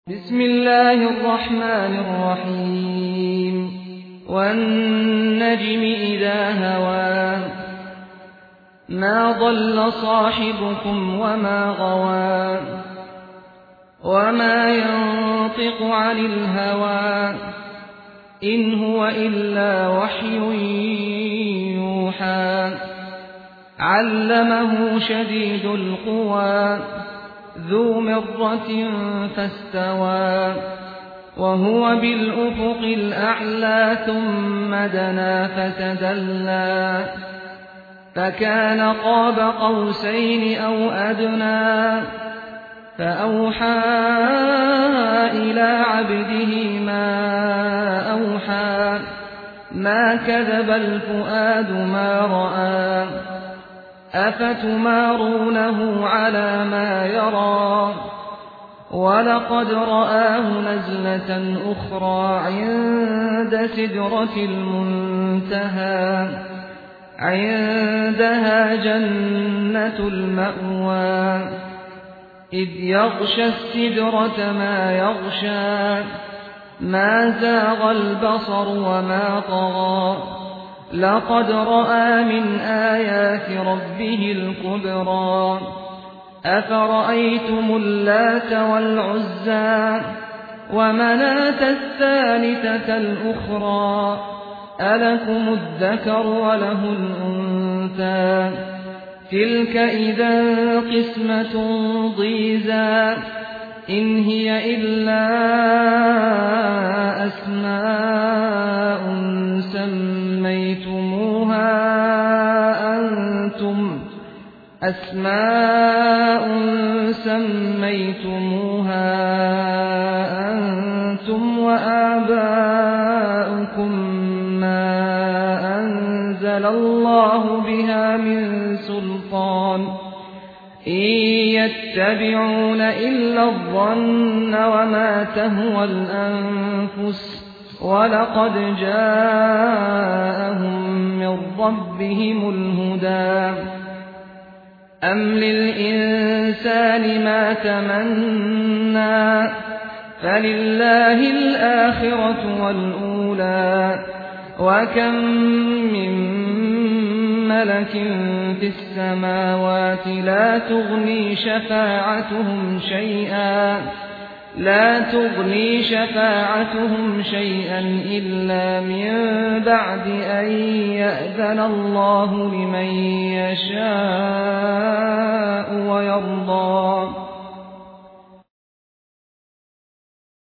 بسم الله الرحمن الرحيم والنجم إذا هوى ما ضل صاحبكم وما غوى وما ينطق عن الهوى إن هو إلا وحي يوحى علمه شديد القوى ذو مرة فاستوى وهو بالأفق الأعلى ثم دنا فتدلى فكان قاب قوسين أو أدنى فأوحى إلى عبده ما أوحى ما كذب الفؤاد ما رأى أفتمارونه على ما يرى ولقد رآه نزلة أخرى عند سدرة المنتهى عندها جنة المأوى إذ يغشى السدرة ما يغشى ما زاغ البصر وما طغى لقد رأى من آيات ربه الكبرى أفرأيتم اللات والعزى ومناة الثالثة الأخرى ألكم الذكر وله الأنثى تلك إذا قسمة ضيزى إن هي إلا أسماء سميتموها أنتم وآباؤكم ما أنزل الله بها من سلطان إن يتبعون إلا الظن وما تهوى الأنفس ولقد جاءهم من ربهم الهدى أم للإنسان ما تمنى فلله الآخرة والأولى وكم من ملك في السماوات لا تغني شفاعتهم شيئا إلا من بعد أن يأذن الله لمن يشاء ويرضى